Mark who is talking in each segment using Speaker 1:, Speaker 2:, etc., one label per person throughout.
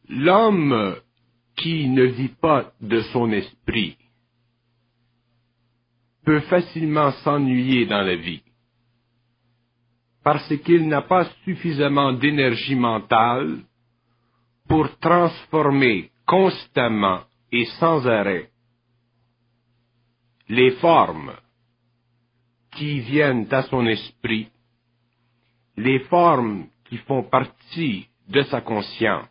Speaker 1: L'homme qui ne vit pas de son esprit peut facilement s'ennuyer dans la vie, parce qu'il n'a pas suffisamment d'énergie mentale pour transformer constamment et sans arrêt les formes qui viennent à son esprit, les formes qui font partie de sa conscience.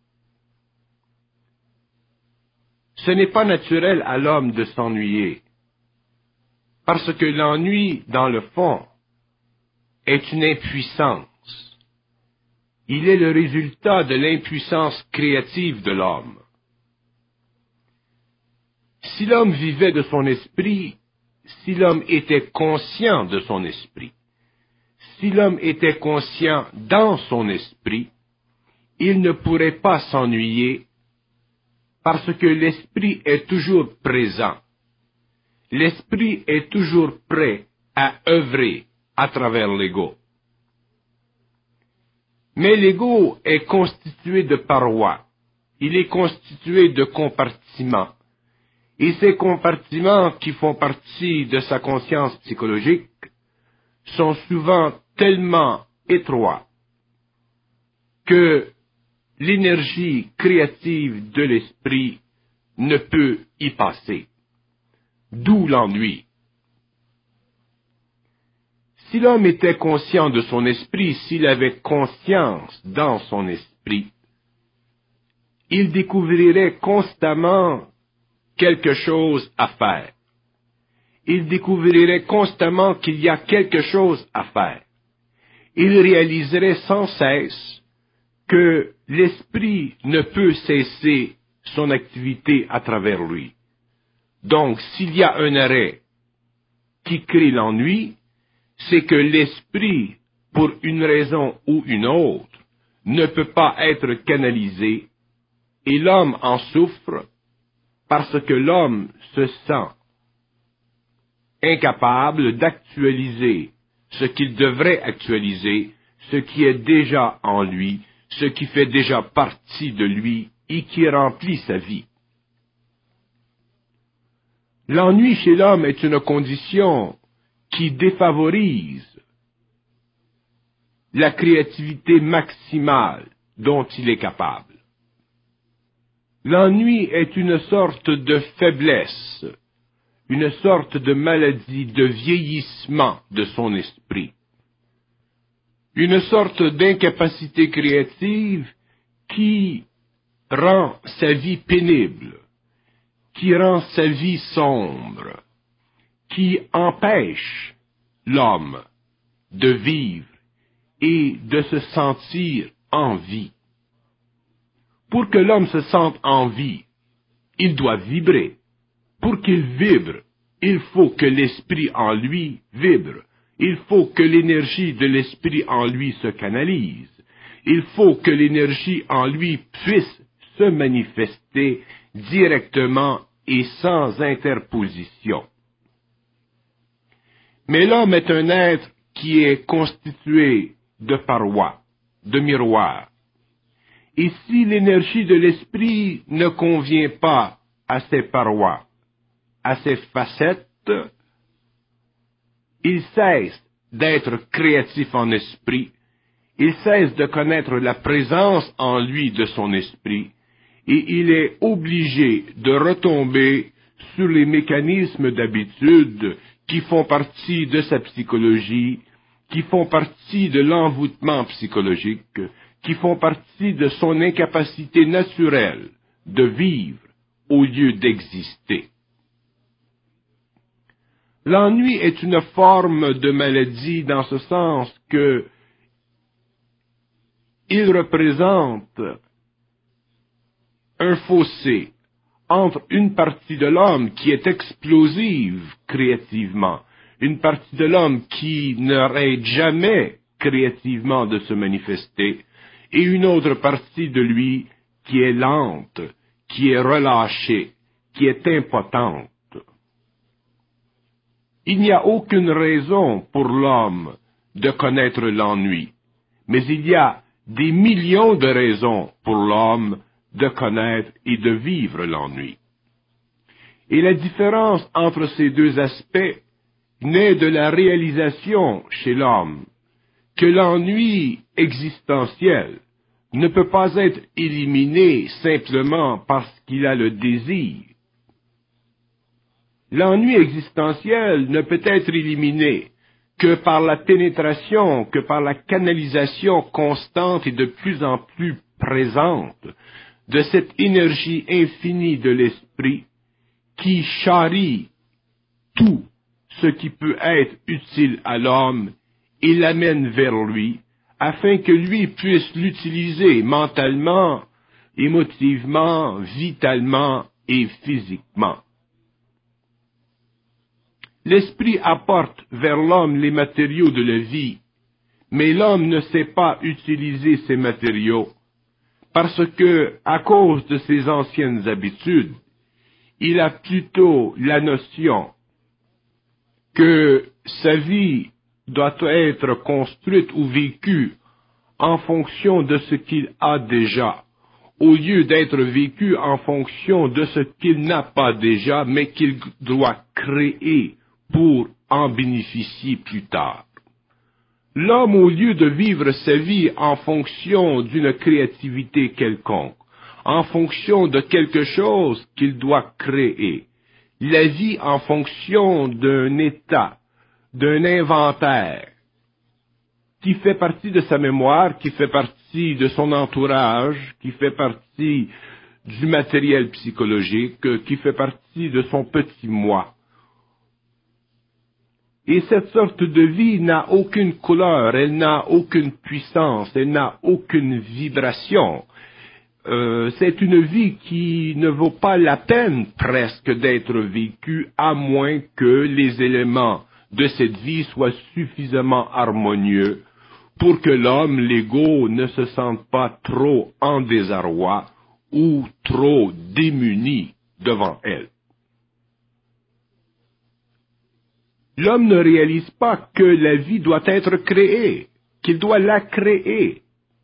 Speaker 1: Ce n'est pas naturel à l'homme de s'ennuyer, parce que l'ennui, dans le fond, est une impuissance. Il est le résultat de l'impuissance créative de l'homme. Si l'homme vivait de son esprit, si l'homme était conscient de son esprit, si l'homme était conscient dans son esprit, il ne pourrait pas s'ennuyer parce que l'esprit est toujours présent. L'esprit est toujours prêt à œuvrer à travers l'ego. Mais l'ego est constitué de parois. Il est constitué de compartiments. Et ces compartiments qui font partie de sa conscience psychologique sont souvent tellement étroits que l'énergie créative de l'esprit ne peut y passer. D'où l'ennui. Si l'homme était conscient de son esprit, s'il avait conscience dans son esprit, il découvrirait constamment quelque chose à faire. Il découvrirait constamment qu'il y a quelque chose à faire. Il réaliserait sans cesse que l'esprit ne peut cesser son activité à travers lui. Donc, s'il y a un arrêt qui crée l'ennui, c'est que l'esprit, pour une raison ou une autre, ne peut pas être canalisé, et l'homme en souffre parce que l'homme se sent incapable d'actualiser ce qu'il devrait actualiser, ce qui est déjà en lui, ce qui fait déjà partie de lui et qui remplit sa vie. L'ennui chez l'homme est une condition qui défavorise la créativité maximale dont il est capable. L'ennui est une sorte de faiblesse, une sorte de maladie, de vieillissement de son esprit, une sorte d'incapacité créative qui rend sa vie pénible, qui rend sa vie sombre, qui empêche l'homme de vivre et de se sentir en vie. Pour que l'homme se sente en vie, il doit vibrer. Pour qu'il vibre, il faut que l'esprit en lui vibre. Il faut que l'énergie de l'esprit en lui se canalise. Il faut que l'énergie en lui puisse se manifester directement et sans interposition. Mais l'homme est un être qui est constitué de parois, de miroirs. Et si l'énergie de l'esprit ne convient pas à ces parois, à ces facettes, il cesse d'être créatif en esprit, il cesse de connaître la présence en lui de son esprit, et il est obligé de retomber sur les mécanismes d'habitude qui font partie de sa psychologie, qui font partie de l'envoûtement psychologique, qui font partie de son incapacité naturelle de vivre au lieu d'exister. L'ennui est une forme de maladie dans ce sens que il représente un fossé entre une partie de l'homme qui est explosive créativement, une partie de l'homme qui n'arrête jamais créativement de se manifester, et une autre partie de lui qui est lente, qui est relâchée, qui est impotente. Il n'y a aucune raison pour l'homme de connaître l'ennui, mais il y a des millions de raisons pour l'homme de connaître et de vivre l'ennui. Et la différence entre ces deux aspects naît de la réalisation chez l'homme que l'ennui existentiel ne peut pas être éliminé simplement parce qu'il a le désir. L'ennui existentiel ne peut être éliminé que par la pénétration, que par la canalisation constante et de plus en plus présente de cette énergie infinie de l'esprit qui charrie tout ce qui peut être utile à l'homme et l'amène vers lui, afin que lui puisse l'utiliser mentalement, émotivement, vitalement et physiquement. L'esprit apporte vers l'homme les matériaux de la vie, mais l'homme ne sait pas utiliser ces matériaux, parce que, à cause de ses anciennes habitudes, il a plutôt la notion que sa vie doit être construite ou vécue en fonction de ce qu'il a déjà, au lieu d'être vécue en fonction de ce qu'il n'a pas déjà, mais qu'il doit créer pour en bénéficier plus tard. L'homme, au lieu de vivre sa vie en fonction d'une créativité quelconque, en fonction de quelque chose qu'il doit créer, la vie en fonction d'un état, d'un inventaire, qui fait partie de sa mémoire, qui fait partie de son entourage, qui fait partie du matériel psychologique, qui fait partie de son petit moi. Et cette sorte de vie n'a aucune couleur, elle n'a aucune puissance, elle n'a aucune vibration. C'est une vie qui ne vaut pas la peine presque d'être vécue, à moins que les éléments de cette vie soient suffisamment harmonieux pour que l'homme, l'ego, ne se sente pas trop en désarroi ou trop démuni devant elle. L'homme ne réalise pas que la vie doit être créée, qu'il doit la créer.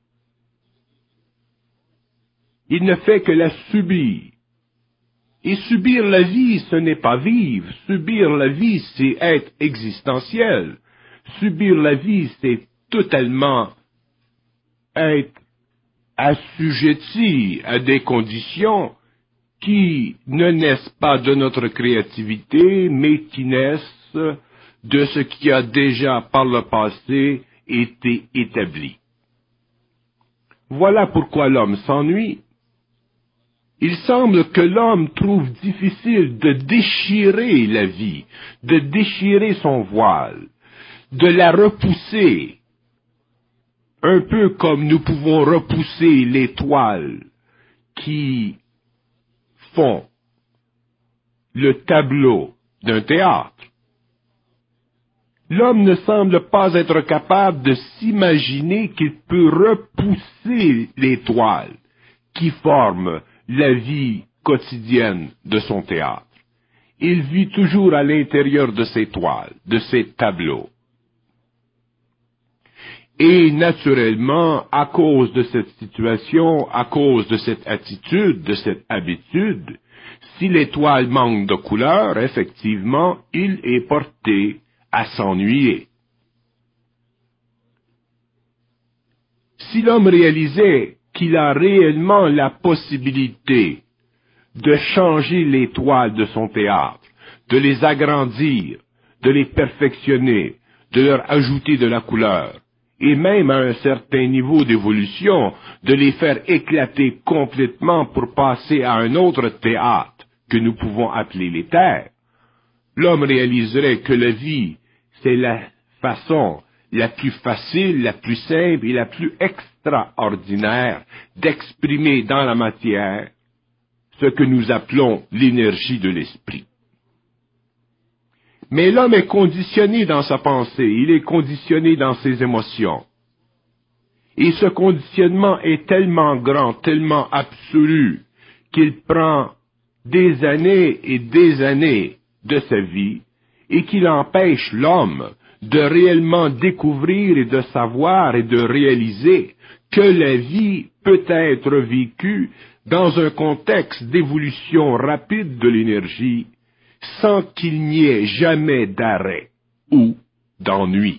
Speaker 1: Il ne fait que la subir. Et subir la vie, ce n'est pas vivre. Subir la vie, c'est être existentiel. Subir la vie, c'est totalement être assujetti à des conditions qui ne naissent pas de notre créativité, mais qui naissent de ce qui a déjà par le passé été établi. Voilà pourquoi l'homme s'ennuie. Il semble que l'homme trouve difficile de déchirer la vie, de déchirer son voile, de la repousser, un peu comme nous pouvons repousser les toiles qui font le tableau d'un théâtre. L'homme ne semble pas être capable de s'imaginer qu'il peut repousser les toiles qui forment la vie quotidienne de son théâtre. Il vit toujours à l'intérieur de ces toiles, de ces tableaux. Et naturellement, à cause de cette situation, à cause de cette attitude, de cette habitude, si l'étoile manque de couleur, effectivement, il est porté à s'ennuyer. Si l'homme réalisait qu'il a réellement la possibilité de changer les toiles de son théâtre, de les agrandir, de les perfectionner, de leur ajouter de la couleur, et même à un certain niveau d'évolution, de les faire éclater complètement pour passer à un autre théâtre que nous pouvons appeler l'éther, l'homme réaliserait que la vie, c'est la façon la plus facile, la plus simple et la plus extraordinaire d'exprimer dans la matière ce que nous appelons l'énergie de l'esprit. Mais l'homme est conditionné dans sa pensée, il est conditionné dans ses émotions. Et ce conditionnement est tellement grand, tellement absolu, qu'il prend des années et des années de sa vie et qu'il empêche l'homme de réellement découvrir et de savoir et de réaliser que la vie peut être vécu dans un contexte d'évolution rapide de l'énergie sans qu'il n'y ait jamais d'arrêt ou d'ennui.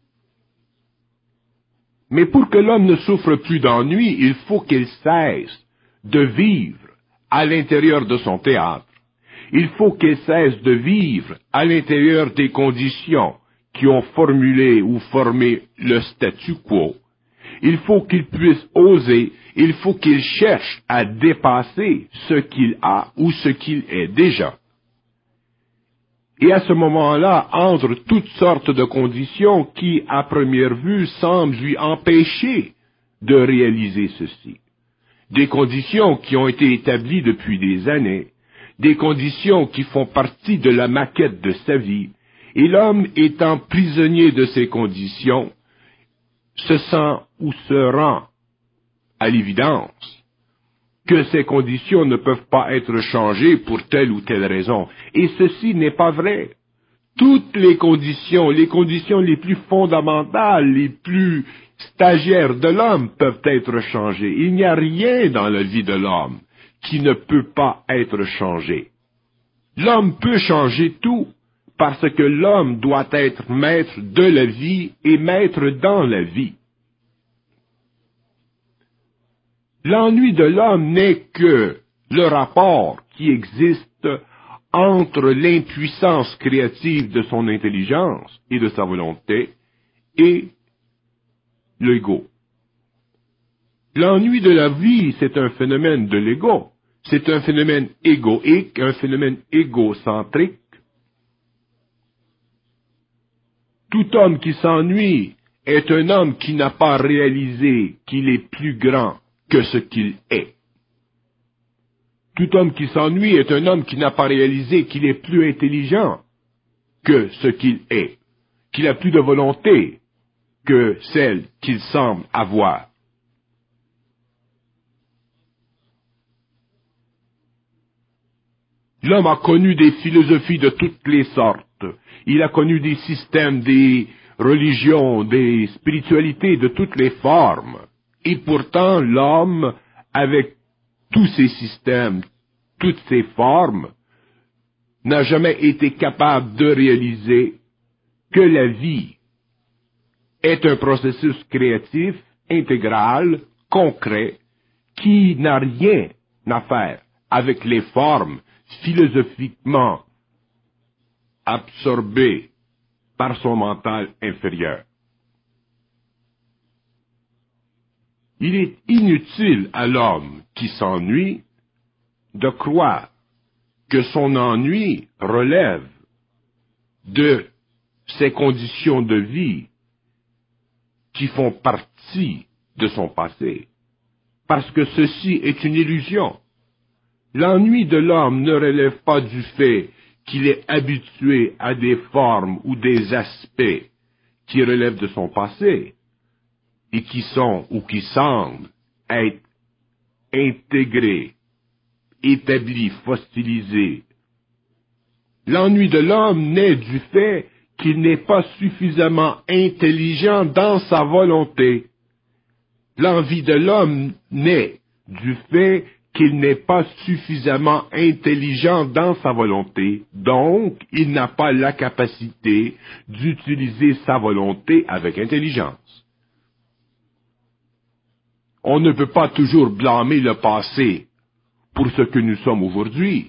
Speaker 1: Mais pour que l'homme ne souffre plus d'ennui, il faut qu'il cesse de vivre à l'intérieur de son théâtre. Il faut qu'il cesse de vivre à l'intérieur des conditions qui ont formulé ou formé le statu quo. Il faut qu'il puisse oser, il faut qu'il cherche à dépasser ce qu'il a ou ce qu'il est déjà. Et à ce moment-là, entrent toutes sortes de conditions qui, à première vue, semblent lui empêcher de réaliser ceci. Des conditions qui ont été établies depuis des années, des conditions qui font partie de la maquette de sa vie, et l'homme étant prisonnier de ces conditions, se sent ou se rend à l'évidence que ces conditions ne peuvent pas être changées pour telle ou telle raison. Et ceci n'est pas vrai. Toutes les conditions les plus fondamentales, les plus stagiaires de l'homme peuvent être changées. Il n'y a rien dans la vie de l'homme qui ne peut pas être changé. L'homme peut changer tout parce que l'homme doit être maître de la vie et maître dans la vie. L'ennui de l'homme n'est que le rapport qui existe entre l'impuissance créative de son intelligence et de sa volonté et l'ego. L'ennui de la vie, c'est un phénomène de l'ego. C'est un phénomène égoïque, un phénomène égocentrique. Tout homme qui s'ennuie est un homme qui n'a pas réalisé qu'il est plus grand que ce qu'il est. Tout homme qui s'ennuie est un homme qui n'a pas réalisé qu'il est plus intelligent que ce qu'il est, qu'il a plus de volonté que celle qu'il semble avoir. L'homme a connu des philosophies de toutes les sortes. Il a connu des systèmes, des religions, des spiritualités de toutes les formes. Et pourtant, l'homme, avec tous ces systèmes, toutes ces formes, n'a jamais été capable de réaliser que la vie est un processus créatif, intégral, concret, qui n'a rien à faire avec les formes philosophiquement absorbées par son mental inférieur. Il est inutile à l'homme qui s'ennuie de croire que son ennui relève de ses conditions de vie qui font partie de son passé, parce que ceci est une illusion. L'ennui de l'homme ne relève pas du fait qu'il est habitué à des formes ou des aspects qui relèvent de son passé, et qui sont ou qui semblent être intégrés, établis, fossilisés. L'ennui de l'homme naît du fait qu'il n'est pas suffisamment intelligent dans sa volonté. L'envie de l'homme naît du fait qu'il n'est pas suffisamment intelligent dans sa volonté, donc il n'a pas la capacité d'utiliser sa volonté avec intelligence. On ne peut pas toujours blâmer le passé pour ce que nous sommes aujourd'hui.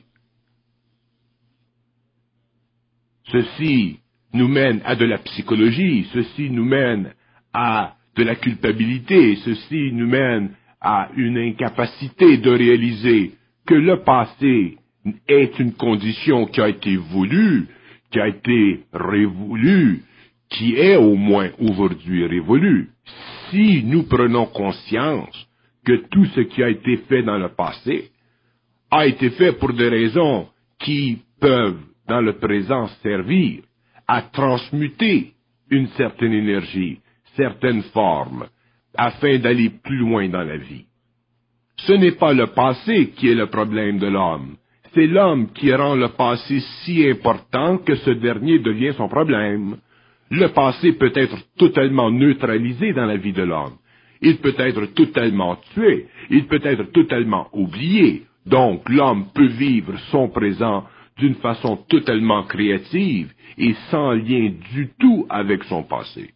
Speaker 1: Ceci nous mène à de la psychologie, ceci nous mène à de la culpabilité, ceci nous mène à une incapacité de réaliser que le passé est une condition qui a été voulue, qui a été révolue, qui est au moins aujourd'hui révolue. Si nous prenons conscience que tout ce qui a été fait dans le passé a été fait pour des raisons qui peuvent, dans le présent, servir à transmuter une certaine énergie, certaines formes, afin d'aller plus loin dans la vie. Ce n'est pas le passé qui est le problème de l'homme, c'est l'homme qui rend le passé si important que ce dernier devient son problème. Le passé peut être totalement neutralisé dans la vie de l'homme. Il peut être totalement tué, il peut être totalement oublié. Donc l'homme peut vivre son présent d'une façon totalement créative et sans lien du tout avec son passé.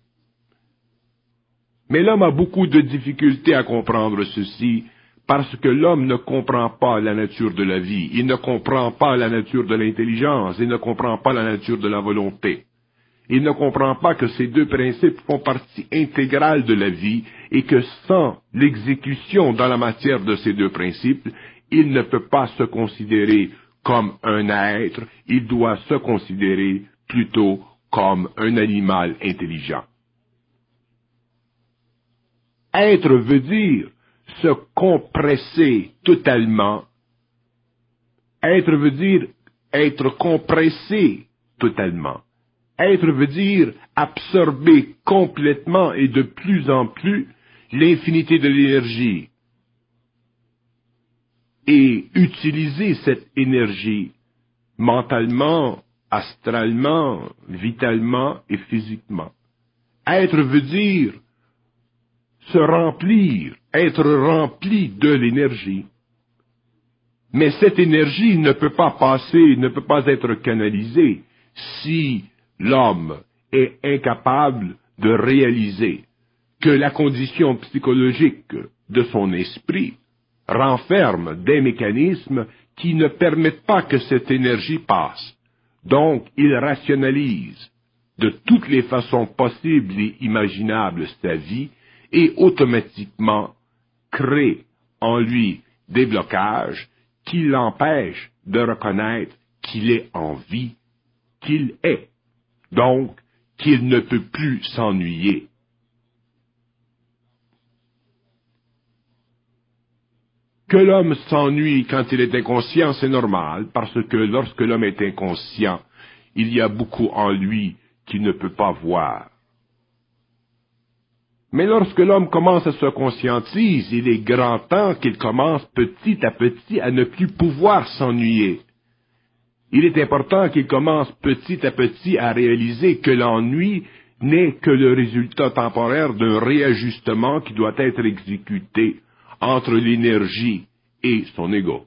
Speaker 1: Mais l'homme a beaucoup de difficultés à comprendre ceci parce que l'homme ne comprend pas la nature de la vie, il ne comprend pas la nature de l'intelligence, il ne comprend pas la nature de la volonté. Il ne comprend pas que ces deux principes font partie intégrale de la vie et que sans l'exécution dans la matière de ces deux principes, il ne peut pas se considérer comme un être, il doit se considérer plutôt comme un animal intelligent. Être veut dire se compresser totalement. Être veut dire être compressé totalement. Être veut dire absorber complètement et de plus en plus l'infinité de l'énergie et utiliser cette énergie mentalement, astralement, vitalement et physiquement. Être veut dire se remplir, être rempli de l'énergie. Mais cette énergie ne peut pas passer, ne peut pas être canalisée si l'homme est incapable de réaliser que la condition psychologique de son esprit renferme des mécanismes qui ne permettent pas que cette énergie passe. Donc, il rationalise de toutes les façons possibles et imaginables sa vie et automatiquement crée en lui des blocages qui l'empêchent de reconnaître qu'il est en vie, qu'il est, donc qu'il ne peut plus s'ennuyer. Que l'homme s'ennuie quand il est inconscient, c'est normal, parce que lorsque l'homme est inconscient, il y a beaucoup en lui qu'il ne peut pas voir. Mais lorsque l'homme commence à se conscientiser, il est grand temps qu'il commence petit à petit à ne plus pouvoir s'ennuyer. Il est important qu'il commence petit à petit à réaliser que l'ennui n'est que le résultat temporaire d'un réajustement qui doit être exécuté entre l'énergie et son ego.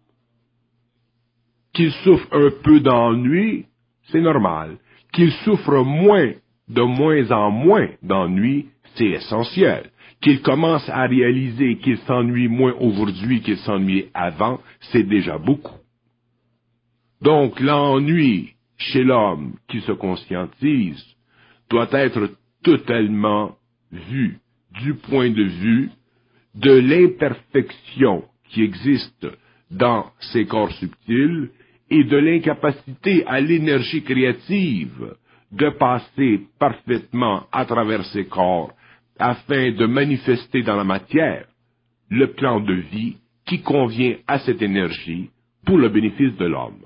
Speaker 1: Qu'il souffre un peu d'ennui, c'est normal. Qu'il souffre de moins en moins d'ennui, c'est essentiel. Qu'il commence à réaliser qu'il s'ennuie moins aujourd'hui qu'il s'ennuyait avant, c'est déjà beaucoup. Donc l'ennui chez l'homme qui se conscientise doit être totalement vu du point de vue de l'imperfection qui existe dans ces corps subtils et de l'incapacité à l'énergie créative de passer parfaitement à travers ces corps afin de manifester dans la matière le plan de vie qui convient à cette énergie pour le bénéfice de l'homme.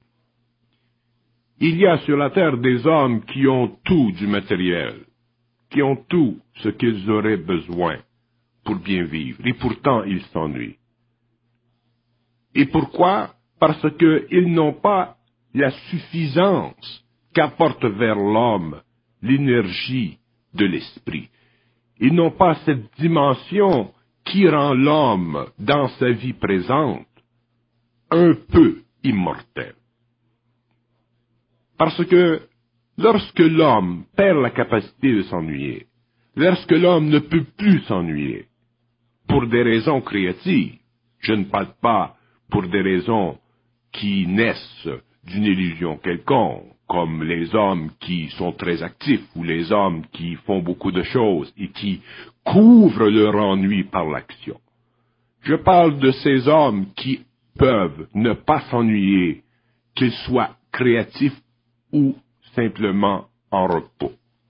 Speaker 1: Il y a sur la terre des hommes qui ont tout du matériel, qui ont tout ce qu'ils auraient besoin pour bien vivre, et pourtant ils s'ennuient. Et pourquoi? Parce qu'ils n'ont pas la suffisance qu'apporte vers l'homme l'énergie de l'esprit. Ils n'ont pas cette dimension qui rend l'homme, dans sa vie présente, un peu immortel. Parce que lorsque l'homme perd la capacité de s'ennuyer, lorsque l'homme ne peut plus s'ennuyer, pour des raisons créatives, je ne parle pas pour des raisons qui naissent d'une illusion quelconque, comme les hommes qui sont très actifs ou les hommes qui font beaucoup de choses et qui couvrent leur ennui par l'action. Je parle de ces hommes qui peuvent ne pas s'ennuyer, qu'ils soient créatifs ou simplement en repos.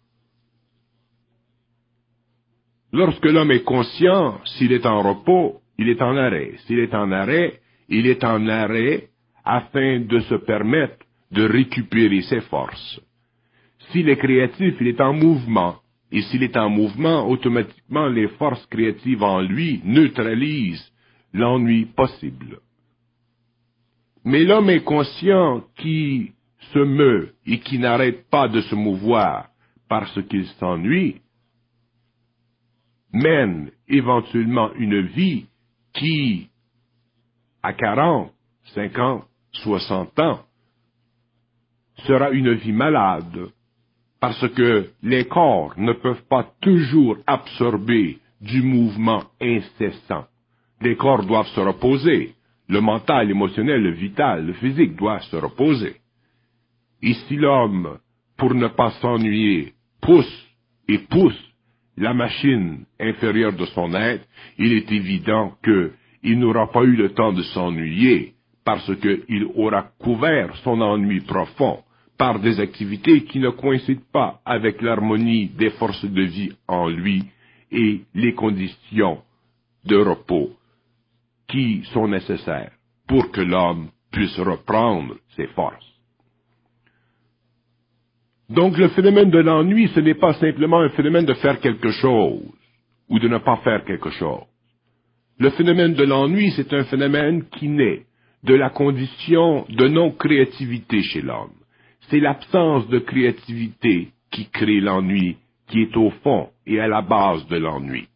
Speaker 1: Lorsque l'homme est conscient, s'il est en repos, il est en arrêt. S'il est en arrêt, il est en arrêt afin de se permettre de récupérer ses forces. S'il est créatif, il est en mouvement. Et s'il est en mouvement, automatiquement, les forces créatives en lui neutralisent l'ennui possible. Mais l'homme inconscient qui se meut et qui n'arrête pas de se mouvoir parce qu'il s'ennuie, mène éventuellement une vie qui, à 40, 50, 60 ans, sera une vie malade, parce que les corps ne peuvent pas toujours absorber du mouvement incessant. Les corps doivent se reposer. Le mental, l'émotionnel, le vital, le physique doivent se reposer. Et si l'homme, pour ne pas s'ennuyer, pousse et pousse la machine inférieure de son être, il est évident qu'il n'aura pas eu le temps de s'ennuyer, parce qu'il aura couvert son ennui profond par des activités qui ne coïncident pas avec l'harmonie des forces de vie en lui et les conditions de repos qui sont nécessaires pour que l'homme puisse reprendre ses forces. Donc le phénomène de l'ennui, ce n'est pas simplement un phénomène de faire quelque chose ou de ne pas faire quelque chose. Le phénomène de l'ennui, c'est un phénomène qui naît de la condition de non-créativité chez l'homme. C'est l'absence de créativité qui crée l'ennui, qui est au fond et à la base de l'ennui.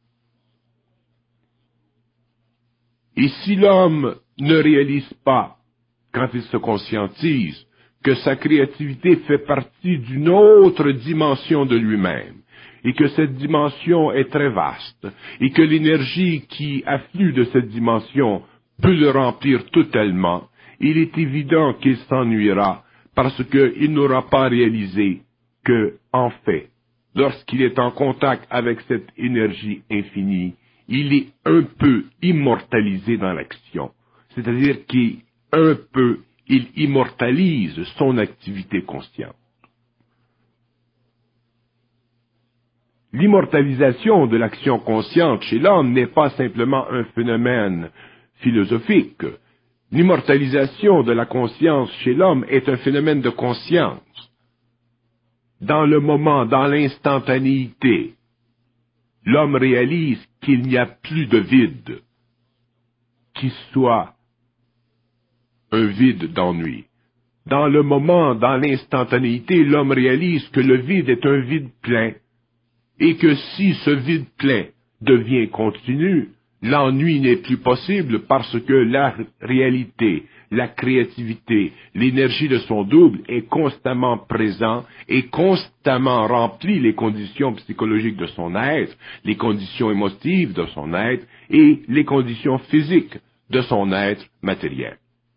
Speaker 1: Et si l'homme ne réalise pas, quand il se conscientise, que sa créativité fait partie d'une autre dimension de lui-même, et que cette dimension est très vaste, et que l'énergie qui afflue de cette dimension peut le remplir totalement, il est évident qu'il s'ennuiera, parce qu'il n'aura pas réalisé que, en fait, lorsqu'il est en contact avec cette énergie infinie, il est un peu immortalisé dans l'action. C'est-à-dire qu'il immortalise son activité consciente. L'immortalisation de l'action consciente chez l'homme n'est pas simplement un phénomène philosophique. L'immortalisation de la conscience chez l'homme est un phénomène de conscience. Dans le moment, dans l'instantanéité, l'homme réalise qu'il n'y a plus de vide qui soit un vide d'ennui. Dans le moment, dans l'instantanéité, l'homme réalise que le vide est un vide plein, et que si ce vide plein devient continu, l'ennui n'est plus possible parce que la réalité, la créativité, l'énergie de son double est constamment présent et constamment remplit les conditions psychologiques de son être, les conditions émotives de son être et les conditions physiques de son être matériel.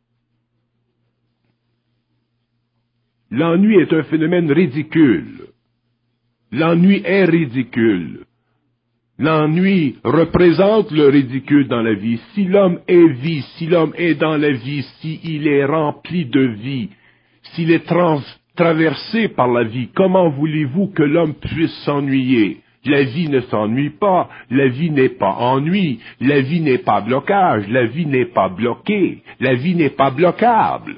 Speaker 1: L'ennui est un phénomène ridicule. L'ennui est ridicule. L'ennui représente le ridicule dans la vie. Si l'homme est vie, si l'homme est dans la vie, s'il est rempli de vie, s'il est traversé par la vie, comment voulez-vous que l'homme puisse s'ennuyer? La vie ne s'ennuie pas, la vie n'est pas ennui, la vie n'est pas blocage, la vie n'est pas bloquée, la vie n'est pas bloquable.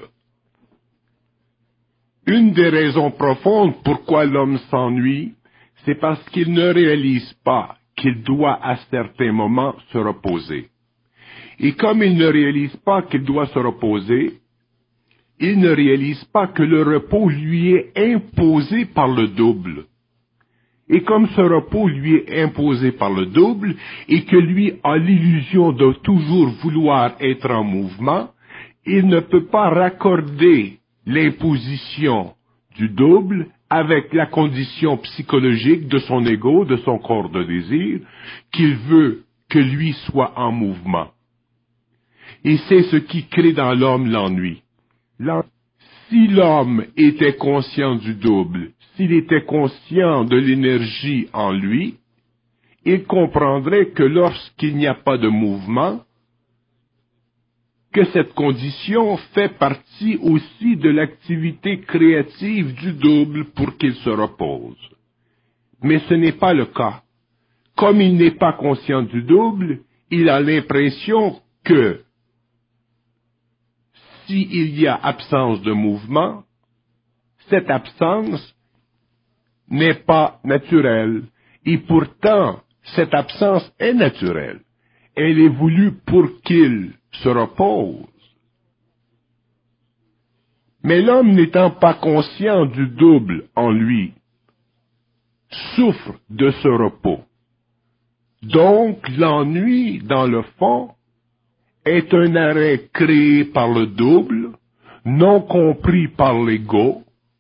Speaker 1: Une des raisons profondes pourquoi l'homme s'ennuie, c'est parce qu'il ne réalise pas qu'il doit à certains moments se reposer. Et comme il ne réalise pas qu'il doit se reposer, il ne réalise pas que le repos lui est imposé par le double. Et comme ce repos lui est imposé par le double, et que lui a l'illusion de toujours vouloir être en mouvement, il ne peut pas raccorder l'imposition du double avec la condition psychologique de son ego, de son corps de désir, qu'il veut que lui soit en mouvement. Et c'est ce qui crée dans l'homme l'ennui. Si l'homme était conscient du double, s'il était conscient de l'énergie en lui, il comprendrait que lorsqu'il n'y a pas de mouvement, que cette condition fait partie aussi de l'activité créative du double pour qu'il se repose. Mais ce n'est pas le cas. Comme il n'est pas conscient du double, il a l'impression que s'il y a absence de mouvement, cette absence n'est pas naturelle. Et pourtant, cette absence est naturelle. Elle est voulue pour qu'il se repose. Mais l'homme n'étant pas conscient du double en lui, souffre de ce repos. Donc, l'ennui, dans le fond, est un arrêt créé par le double, non compris par l'ego,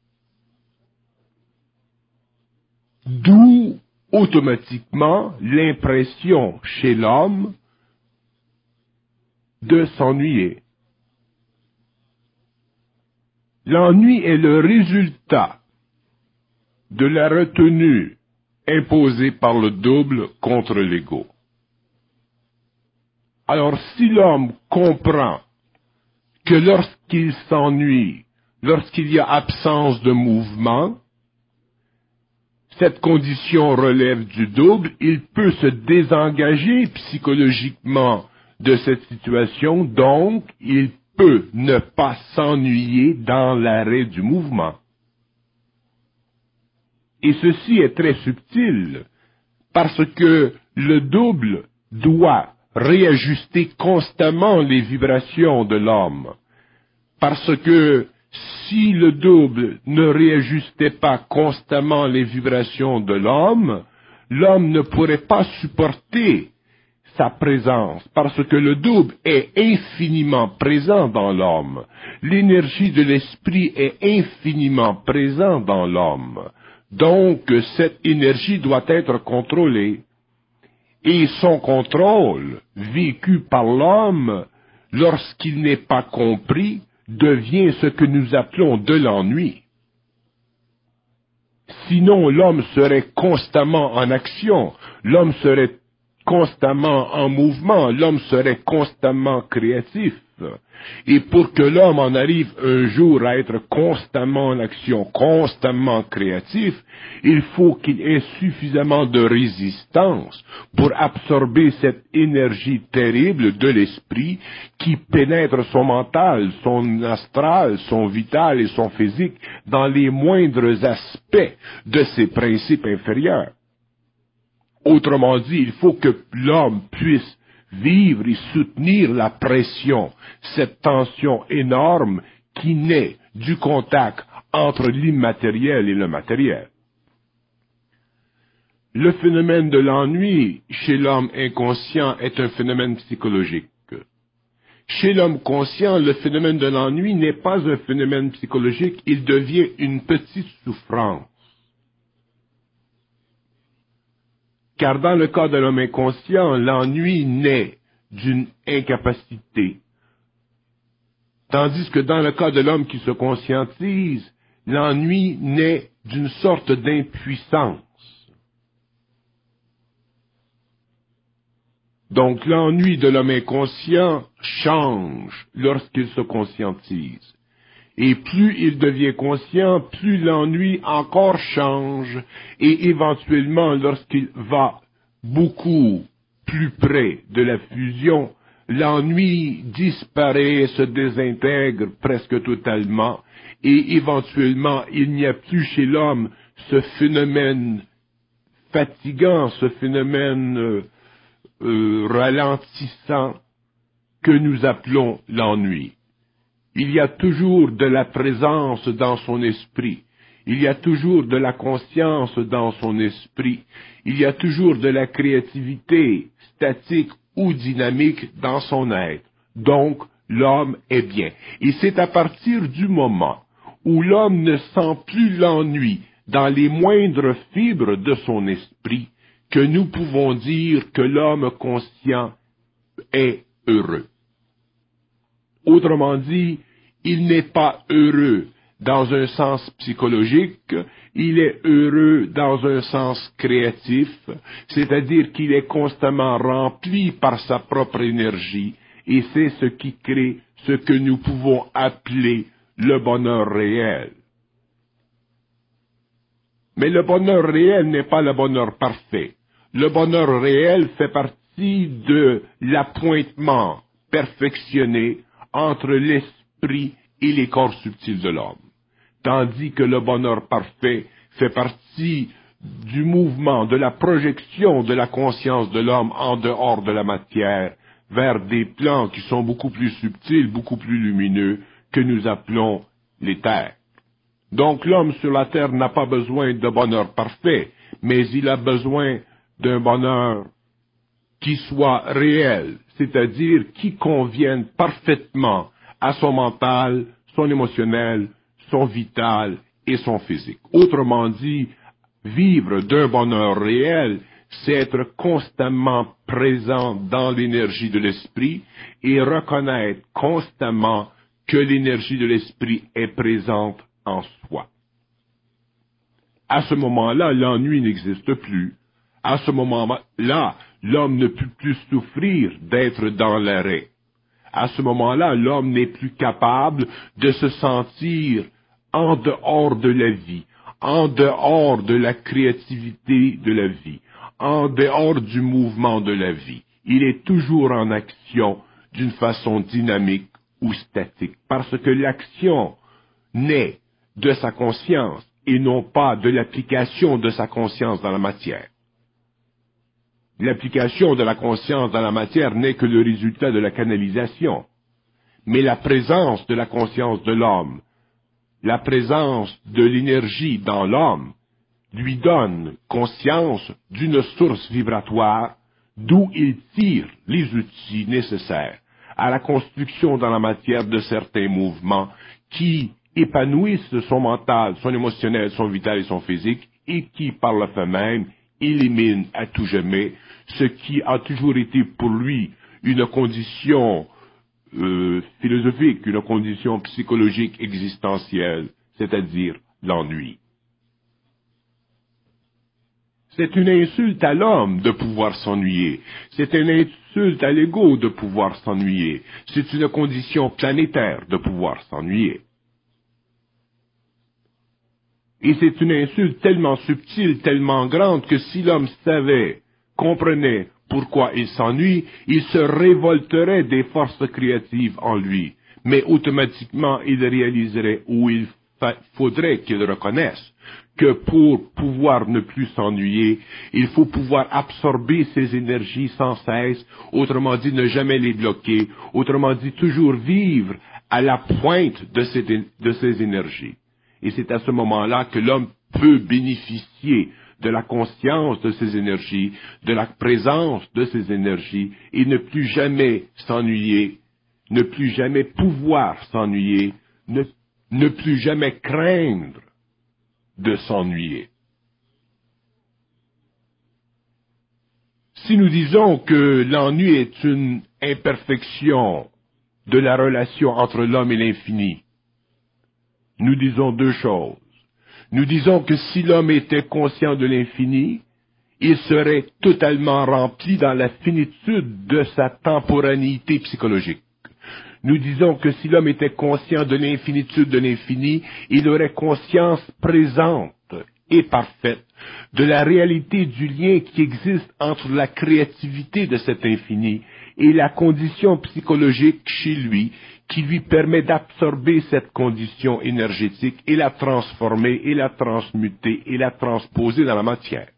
Speaker 1: d'où automatiquement l'impression chez l'homme de s'ennuyer. L'ennui est le résultat de la retenue imposée par le double contre l'ego. Alors, si l'homme comprend que lorsqu'il s'ennuie, lorsqu'il y a absence de mouvement, cette condition relève du double, il peut se désengager psychologiquement de cette situation, donc il peut ne pas s'ennuyer dans l'arrêt du mouvement. Et ceci est très subtil, parce que le double doit réajuster constamment les vibrations de l'homme. Parce que si le double ne réajustait pas constamment les vibrations de l'homme, l'homme ne pourrait pas supporter sa présence, parce que le double est infiniment présent dans l'homme. L'énergie de l'esprit est infiniment présente dans l'homme. Donc, cette énergie doit être contrôlée. Et son contrôle, vécu par l'homme, lorsqu'il n'est pas compris, devient ce que nous appelons de l'ennui. Sinon, l'homme serait constamment en action, l'homme serait constamment en mouvement, l'homme serait constamment créatif. Et pour que l'homme en arrive un jour à être constamment en action, constamment créatif, il faut qu'il ait suffisamment de résistance pour absorber cette énergie terrible de l'esprit qui pénètre son mental, son astral, son vital et son physique dans les moindres aspects de ses principes inférieurs. Autrement dit, il faut que l'homme puisse vivre et soutenir la pression, cette tension énorme qui naît du contact entre l'immatériel et le matériel. Le phénomène de l'ennui chez l'homme inconscient est un phénomène psychologique. Chez l'homme conscient, le phénomène de l'ennui n'est pas un phénomène psychologique, il devient une petite souffrance. Car dans le cas de l'homme inconscient, l'ennui naît d'une incapacité. Tandis que dans le cas de l'homme qui se conscientise, l'ennui naît d'une sorte d'impuissance. Donc l'ennui de l'homme inconscient change lorsqu'il se conscientise. Et plus il devient conscient, plus l'ennui encore change, et éventuellement, lorsqu'il va beaucoup plus près de la fusion, l'ennui disparaît, se désintègre presque totalement, et éventuellement, il n'y a plus chez l'homme ce phénomène fatigant, ce phénomène ralentissant que nous appelons l'ennui. Il y a toujours de la présence dans son esprit. Il y a toujours de la conscience dans son esprit. Il y a toujours de la créativité, statique ou dynamique, dans son être. Donc, l'homme est bien. Et c'est à partir du moment où l'homme ne sent plus l'ennui dans les moindres fibres de son esprit que nous pouvons dire que l'homme conscient est heureux. Autrement dit, il n'est pas heureux dans un sens psychologique, il est heureux dans un sens créatif, c'est-à-dire qu'il est constamment rempli par sa propre énergie, et c'est ce qui crée ce que nous pouvons appeler le bonheur réel. Mais le bonheur réel n'est pas le bonheur parfait. Le bonheur réel fait partie de l'appointement perfectionné entre l'esprit et les corps subtils de l'homme. Tandis que le bonheur parfait fait partie du mouvement, de la projection de la conscience de l'homme en dehors de la matière, vers des plans qui sont beaucoup plus subtils, beaucoup plus lumineux, que nous appelons l'éther. Donc l'homme sur la terre n'a pas besoin de bonheur parfait, mais il a besoin d'un bonheur qui soient réels, c'est-à-dire qui conviennent parfaitement à son mental, son émotionnel, son vital et son physique. Autrement dit, vivre d'un bonheur réel, c'est être constamment présent dans l'énergie de l'esprit et reconnaître constamment que l'énergie de l'esprit est présente en soi. À ce moment-là, l'ennui n'existe plus. À ce moment-là, l'homme ne peut plus souffrir d'être dans l'arrêt. À ce moment-là, l'homme n'est plus capable de se sentir en dehors de la vie, en dehors de la créativité de la vie, en dehors du mouvement de la vie. Il est toujours en action d'une façon dynamique ou statique, parce que l'action naît de sa conscience et non pas de l'application de sa conscience dans la matière. L'application de la conscience dans la matière n'est que le résultat de la canalisation. Mais la présence de la conscience de l'homme, la présence de l'énergie dans l'homme, lui donne conscience d'une source vibratoire d'où il tire les outils nécessaires à la construction dans la matière de certains mouvements qui épanouissent son mental, son émotionnel, son vital et son physique et qui, par le fait même, éliminent à tout jamais ce qui a toujours été pour lui une condition philosophique, une condition psychologique existentielle, c'est-à-dire l'ennui. C'est une insulte à l'homme de pouvoir s'ennuyer. C'est une insulte à l'ego de pouvoir s'ennuyer. C'est une condition planétaire de pouvoir s'ennuyer. Et c'est une insulte tellement subtile, tellement grande que si l'homme savait, comprenait pourquoi il s'ennuie, il se révolterait des forces créatives en lui. Mais automatiquement, il réaliserait ou il faudrait qu'il reconnaisse que pour pouvoir ne plus s'ennuyer, il faut pouvoir absorber ses énergies sans cesse, autrement dit ne jamais les bloquer, autrement dit toujours vivre à la pointe de ses énergies. Et c'est à ce moment-là que l'homme peut bénéficier de la conscience de ses énergies, de la présence de ses énergies, et ne plus jamais s'ennuyer, ne plus jamais pouvoir s'ennuyer, ne plus jamais craindre de s'ennuyer. Si nous disons que l'ennui est une imperfection de la relation entre l'homme et l'infini, nous disons deux choses. Nous disons que si l'homme était conscient de l'infini, il serait totalement rempli dans la finitude de sa temporanéité psychologique. Nous disons que si l'homme était conscient de l'infinitude de l'infini, il aurait conscience présente et parfaite de la réalité du lien qui existe entre la créativité de cet infini et la condition psychologique chez lui qui lui permet d'absorber cette condition énergétique et la transformer et la transmuter et la transposer dans la matière.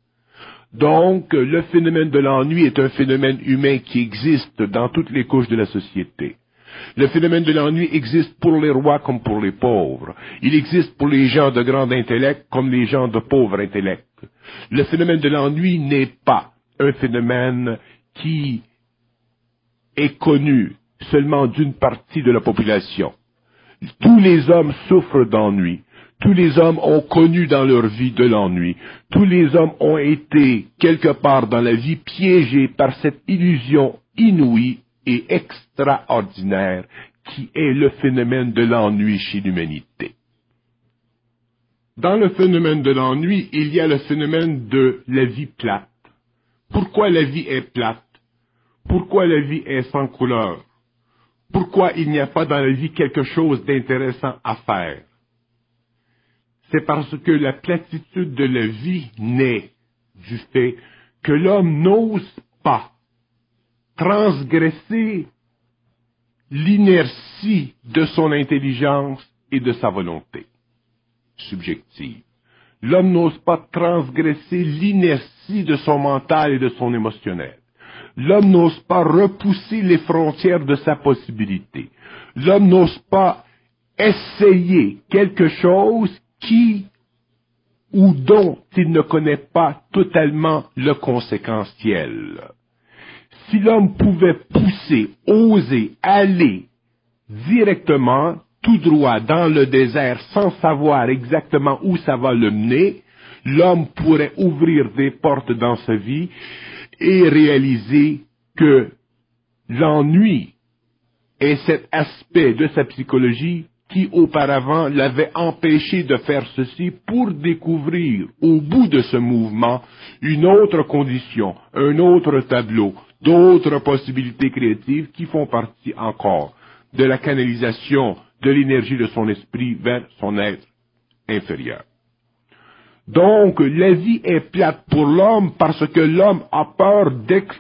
Speaker 1: Donc, le phénomène de l'ennui est un phénomène humain qui existe dans toutes les couches de la société. Le phénomène de l'ennui existe pour les rois comme pour les pauvres. Il existe pour les gens de grand intellect comme les gens de pauvre intellect. Le phénomène de l'ennui n'est pas un phénomène qui est connu seulement d'une partie de la population. Tous les hommes souffrent d'ennui. Tous les hommes ont connu dans leur vie de l'ennui. Tous les hommes ont été, quelque part dans la vie, piégés par cette illusion inouïe et extraordinaire qui est le phénomène de l'ennui chez l'humanité. Dans le phénomène de l'ennui, il y a le phénomène de la vie plate. Pourquoi la vie est plate? Pourquoi la vie est sans couleur? Pourquoi il n'y a pas dans la vie quelque chose d'intéressant à faire? C'est parce que la platitude de la vie naît du fait que l'homme n'ose pas transgresser l'inertie de son intelligence et de sa volonté subjective. L'homme n'ose pas transgresser l'inertie de son mental et de son émotionnel. L'homme n'ose pas repousser les frontières de sa possibilité. L'homme n'ose pas essayer quelque chose qui ou dont il ne connaît pas totalement le conséquentiel. Si l'homme pouvait pousser, oser, aller directement, tout droit dans le désert sans savoir exactement où ça va le mener, l'homme pourrait ouvrir des portes dans sa vie et réaliser que l'ennui est cet aspect de sa psychologie qui auparavant l'avait empêché de faire ceci pour découvrir au bout de ce mouvement une autre condition, un autre tableau, d'autres possibilités créatives qui font partie encore de la canalisation de l'énergie de son esprit vers son être inférieur. Donc, la vie est plate pour l'homme parce que l'homme a peur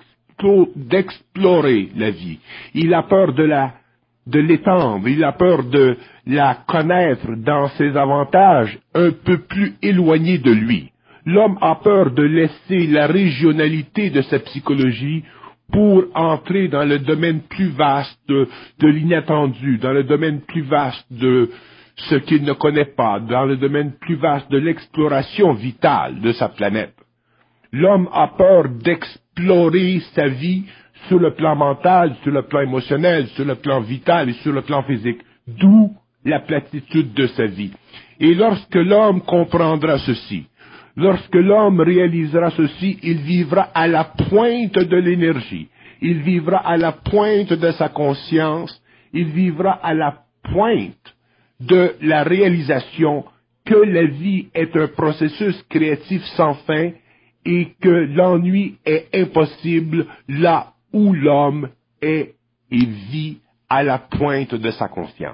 Speaker 1: d'explorer la vie. Il a peur de l'étendre, il a peur de la connaître dans ses avantages un peu plus éloignés de lui. L'homme a peur de laisser la régionalité de sa psychologie pour entrer dans le domaine plus vaste de l'inattendu, dans le domaine plus vaste de ce qu'il ne connaît pas, dans le domaine plus vaste de l'exploration vitale de sa planète. L'homme a peur d'explorer sa vie sur le plan mental, sur le plan émotionnel, sur le plan vital et sur le plan physique, d'où la platitude de sa vie. Et lorsque l'homme comprendra ceci, lorsque l'homme réalisera ceci, il vivra à la pointe de l'énergie, il vivra à la pointe de sa conscience, il vivra à la pointe de la réalisation que la vie est un processus créatif sans fin et que l'ennui est impossible là où l'homme est et vit à la pointe de sa conscience.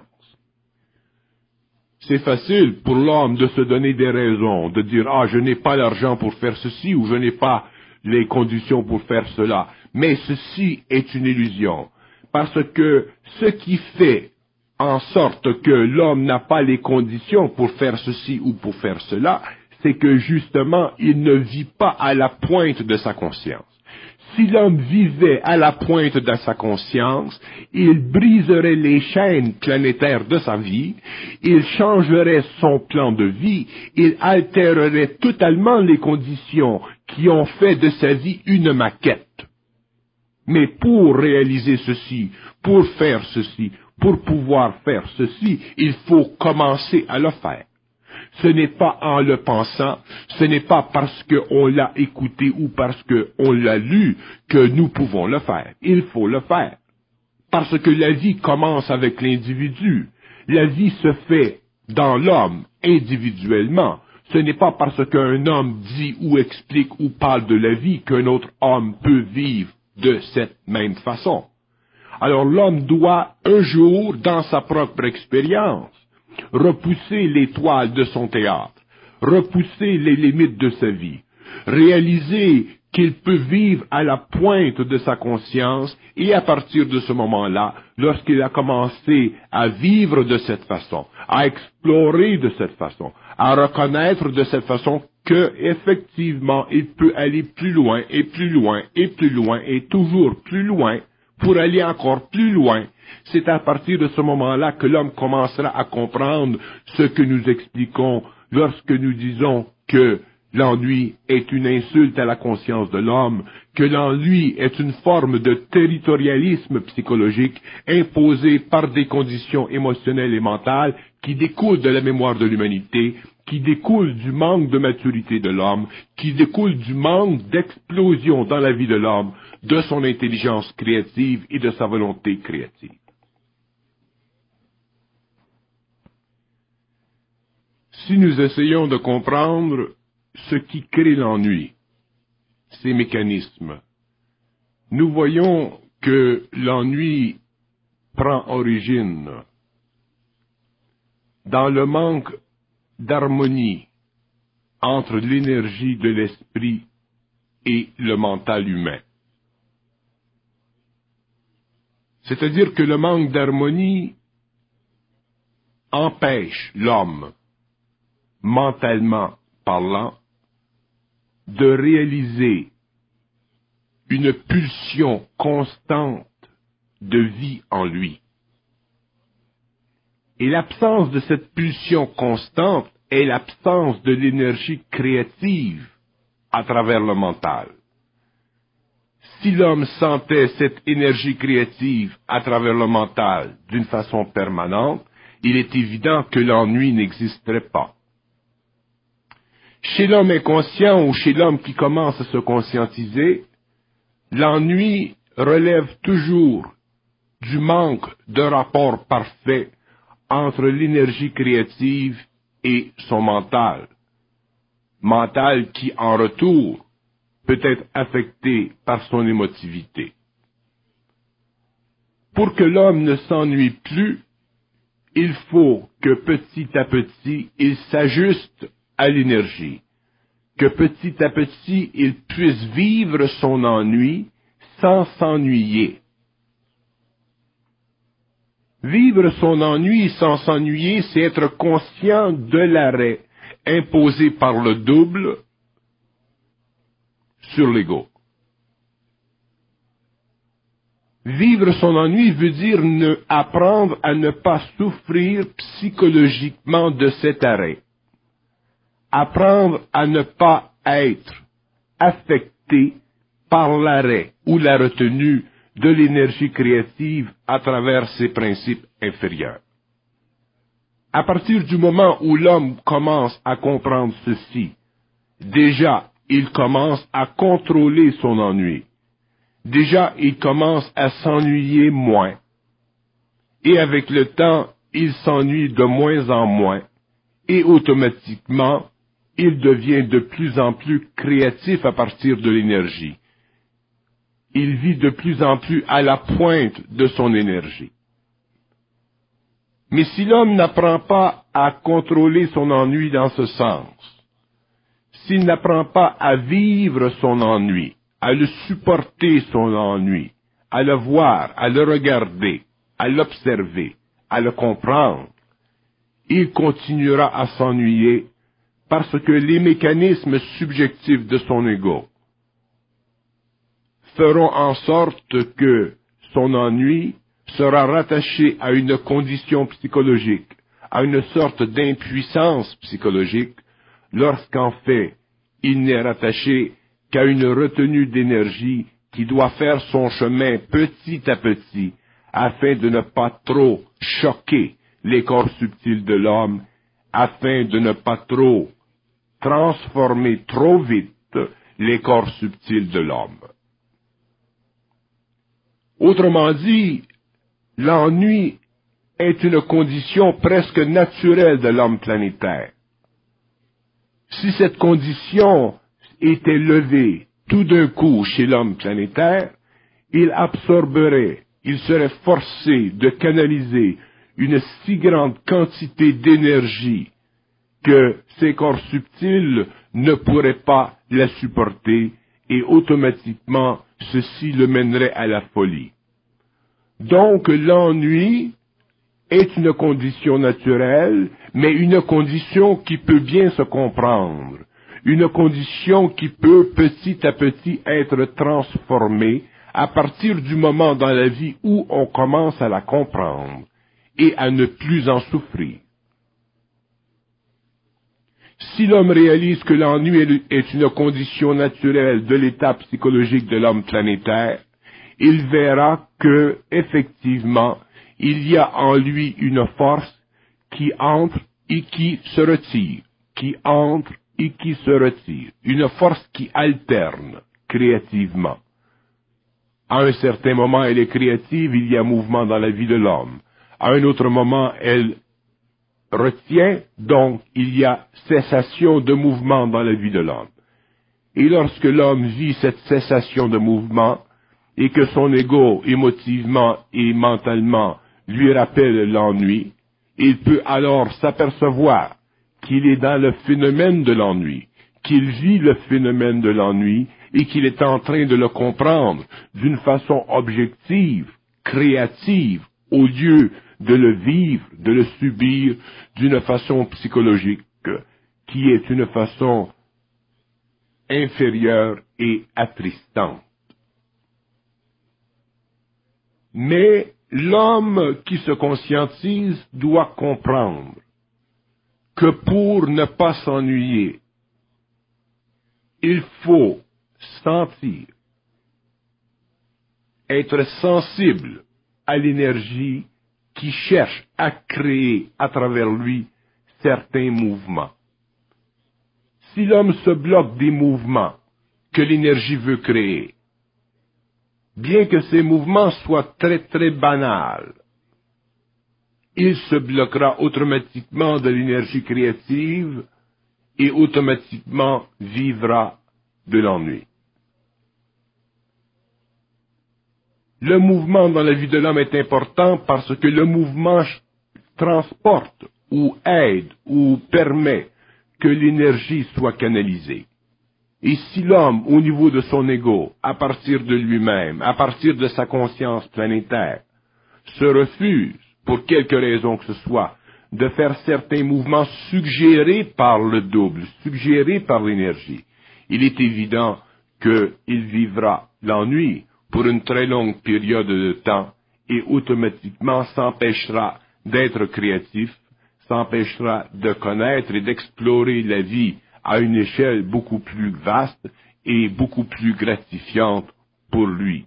Speaker 1: C'est facile pour l'homme de se donner des raisons, de dire « Ah, je n'ai pas l'argent pour faire ceci » ou « Je n'ai pas les conditions pour faire cela ». Mais ceci est une illusion, parce que ce qui fait en sorte que l'homme n'a pas les conditions pour faire ceci ou pour faire cela, c'est que justement, il ne vit pas à la pointe de sa conscience. Si l'homme vivait à la pointe de sa conscience, il briserait les chaînes planétaires de sa vie, il changerait son plan de vie, il altérerait totalement les conditions qui ont fait de sa vie une maquette. Mais pour réaliser ceci, pour faire ceci, pour pouvoir faire ceci, il faut commencer à le faire. Ce n'est pas en le pensant, ce n'est pas parce qu'on l'a écouté ou parce qu'on l'a lu que nous pouvons le faire. Il faut le faire. Parce que la vie commence avec l'individu. La vie se fait dans l'homme, individuellement. Ce n'est pas parce qu'un homme dit ou explique ou parle de la vie qu'un autre homme peut vivre de cette même façon. Alors l'homme doit un jour, dans sa propre expérience, repousser les toiles de son théâtre, repousser les limites de sa vie, réaliser qu'il peut vivre à la pointe de sa conscience et à partir de ce moment-là, lorsqu'il a commencé à vivre de cette façon, à explorer de cette façon, à reconnaître de cette façon que effectivement il peut aller plus loin et plus loin et plus loin et toujours plus loin pour aller encore plus loin, c'est à partir de ce moment-là que l'homme commencera à comprendre ce que nous expliquons lorsque nous disons que l'ennui est une insulte à la conscience de l'homme, que l'ennui est une forme de territorialisme psychologique imposé par des conditions émotionnelles et mentales qui découlent de la mémoire de l'humanité, qui découlent du manque de maturité de l'homme, qui découlent du manque d'explosion dans la vie de l'homme, de son intelligence créative et de sa volonté créative. Si nous essayons de comprendre ce qui crée l'ennui, ces mécanismes, nous voyons que l'ennui prend origine dans le manque d'harmonie entre l'énergie de l'esprit et le mental humain. C'est-à-dire que le manque d'harmonie empêche l'homme, mentalement parlant, de réaliser une pulsion constante de vie en lui. Et l'absence de cette pulsion constante est l'absence de l'énergie créative à travers le mental. Si l'homme sentait cette énergie créative à travers le mental d'une façon permanente, il est évident que l'ennui n'existerait pas. Chez l'homme inconscient ou chez l'homme qui commence à se conscientiser, l'ennui relève toujours du manque d'un rapport parfait entre l'énergie créative et son mental. Mental qui, en retour, peut être affecté par son émotivité. Pour que l'homme ne s'ennuie plus, il faut que petit à petit, il s'ajuste à l'énergie, que petit à petit, il puisse vivre son ennui sans s'ennuyer. Vivre son ennui sans s'ennuyer, c'est être conscient de l'arrêt imposé par le double sur l'ego. Vivre son ennui veut dire apprendre à ne pas souffrir psychologiquement de cet arrêt. Apprendre à ne pas être affecté par l'arrêt ou la retenue de l'énergie créative à travers ses principes inférieurs. À partir du moment où l'homme commence à comprendre ceci, déjà, il commence à contrôler son ennui. Déjà, il commence à s'ennuyer moins. Et avec le temps, il s'ennuie de moins en moins. Et automatiquement, il devient de plus en plus créatif à partir de l'énergie. Il vit de plus en plus à la pointe de son énergie. Mais si l'homme n'apprend pas à contrôler son ennui dans ce sens, s'il n'apprend pas à vivre son ennui, à le supporter son ennui, à le voir, à le regarder, à l'observer, à le comprendre, il continuera à s'ennuyer parce que les mécanismes subjectifs de son ego feront en sorte que son ennui sera rattaché à une condition psychologique, à une sorte d'impuissance psychologique, lorsqu'en fait, il n'est rattaché qu'à une retenue d'énergie qui doit faire son chemin petit à petit, afin de ne pas trop choquer les corps subtils de l'homme, afin de ne pas trop transformer trop vite les corps subtils de l'homme. Autrement dit, l'ennui est une condition presque naturelle de l'homme planétaire. Si cette condition était levée tout d'un coup chez l'homme planétaire, il absorberait, il serait forcé de canaliser une si grande quantité d'énergie que ses corps subtils ne pourraient pas la supporter et automatiquement ceci le mènerait à la folie. Donc l'ennui est une condition naturelle, mais une condition qui peut bien se comprendre, une condition qui peut petit à petit être transformée à partir du moment dans la vie où on commence à la comprendre et à ne plus en souffrir. Si l'homme réalise que l'ennui est une condition naturelle de l'état psychologique de l'homme planétaire, il verra que, effectivement, il y a en lui une force qui entre et qui se retire, qui entre et qui se retire, une force qui alterne créativement. À un certain moment, elle est créative, il y a mouvement dans la vie de l'homme. À un autre moment, elle retient, donc il y a cessation de mouvement dans la vie de l'homme. Et lorsque l'homme vit cette cessation de mouvement, et que son ego, émotivement et mentalement, lui rappelle l'ennui, il peut alors s'apercevoir qu'il est dans le phénomène de l'ennui, qu'il vit le phénomène de l'ennui, et qu'il est en train de le comprendre d'une façon objective, créative, au lieu de le vivre, de le subir d'une façon psychologique, qui est une façon inférieure et attristante. Mais l'homme qui se conscientise doit comprendre que pour ne pas s'ennuyer, il faut sentir être sensible à l'énergie qui cherche à créer à travers lui certains mouvements. Si l'homme se bloque des mouvements que l'énergie veut créer, bien que ces mouvements soient très très banals, il se bloquera automatiquement de l'énergie créative et automatiquement vivra de l'ennui. Le mouvement dans la vie de l'homme est important parce que le mouvement transporte ou aide ou permet que l'énergie soit canalisée. Et si l'homme, au niveau de son ego, à partir de lui-même, à partir de sa conscience planétaire, se refuse, pour quelque raison que ce soit, de faire certains mouvements suggérés par le double, suggérés par l'énergie, il est évident qu'il vivra l'ennui pour une très longue période de temps et automatiquement s'empêchera d'être créatif, s'empêchera de connaître et d'explorer la vie à une échelle beaucoup plus vaste et beaucoup plus gratifiante pour lui.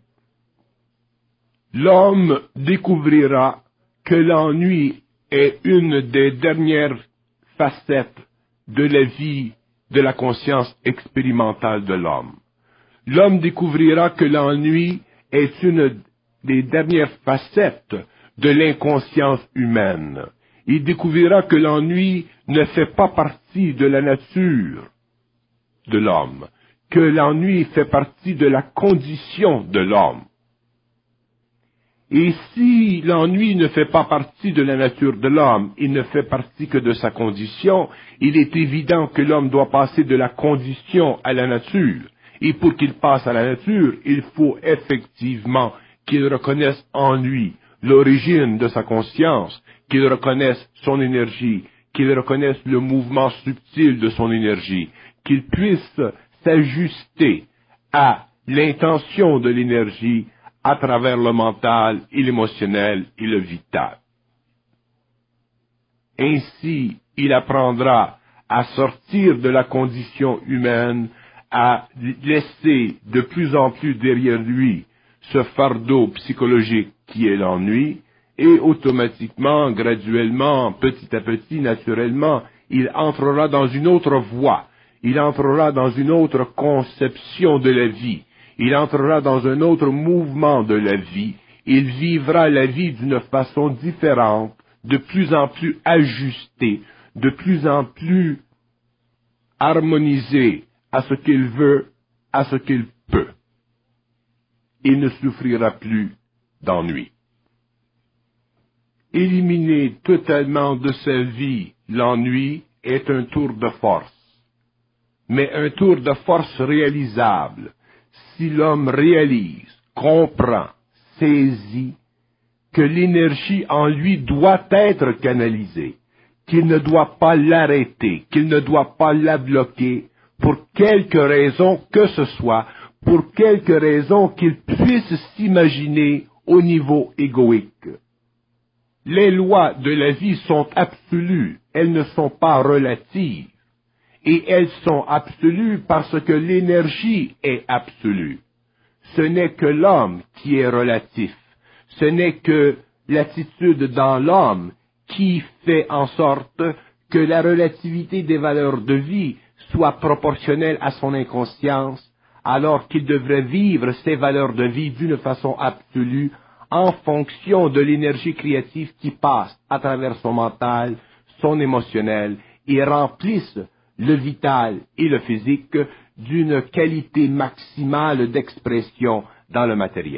Speaker 1: L'homme découvrira que l'ennui est une des dernières facettes de la vie de la conscience expérimentale de l'homme. L'homme découvrira que l'ennui est une des dernières facettes de l'inconscience humaine. Il découvrira que l'ennui ne fait pas partie de la nature de l'homme, que l'ennui fait partie de la condition de l'homme. Et si l'ennui ne fait pas partie de la nature de l'homme, il ne fait partie que de sa condition, il est évident que l'homme doit passer de la condition à la nature. Et pour qu'il passe à la nature, il faut effectivement qu'il reconnaisse en lui l'origine de sa conscience, qu'il reconnaisse son énergie, qu'il reconnaisse le mouvement subtil de son énergie, qu'il puisse s'ajuster à l'intention de l'énergie à travers le mental et l'émotionnel et le vital. Ainsi, il apprendra à sortir de la condition humaine, à laisser de plus en plus derrière lui ce fardeau psychologique qui est l'ennui, et automatiquement, graduellement, petit à petit, naturellement, il entrera dans une autre voie, il entrera dans une autre conception de la vie, il entrera dans un autre mouvement de la vie, il vivra la vie d'une façon différente, de plus en plus ajustée, de plus en plus harmonisée à ce qu'il veut, à ce qu'il peut. Il ne souffrira plus d'ennui. Éliminer totalement de sa vie l'ennui est un tour de force, mais un tour de force réalisable si l'homme réalise, comprend, saisit que l'énergie en lui doit être canalisée, qu'il ne doit pas l'arrêter, qu'il ne doit pas la bloquer pour quelque raison que ce soit, pour quelque raison qu'il puisse s'imaginer au niveau égoïque. Les lois de la vie sont absolues, elles ne sont pas relatives. Et elles sont absolues parce que l'énergie est absolue. Ce n'est que l'homme qui est relatif. Ce n'est que l'attitude dans l'homme qui fait en sorte que la relativité des valeurs de vie soit proportionnelle à son inconscience, alors qu'il devrait vivre ces valeurs de vie d'une façon absolue en fonction de l'énergie créative qui passe à travers son mental, son émotionnel et remplisse le vital et le physique d'une qualité maximale d'expression dans le matériel.